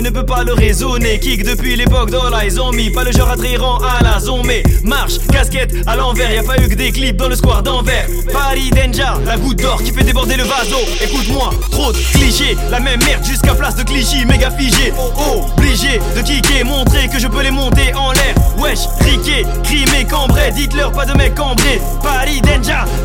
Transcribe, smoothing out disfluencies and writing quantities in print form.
ne peux pas le raisonner. Kick depuis l'époque d'All Eyes on Me. Pas le genre attrayant à la zombie. Marche, casquette à l'envers. Y'a pas eu que des clips dans le square d'Anvers. Paris Danger, la goutte d'or qui fait déborder le vaso. Écoute-moi, trop de clichés. La même merde jusqu'à place de Clichy. Méga figé, obligé de kicker. Montrer que je peux les monter en l'air. Wesh, criquer, crimer, cambrer. Dites-leur pas de mec cambré. Paris Danger.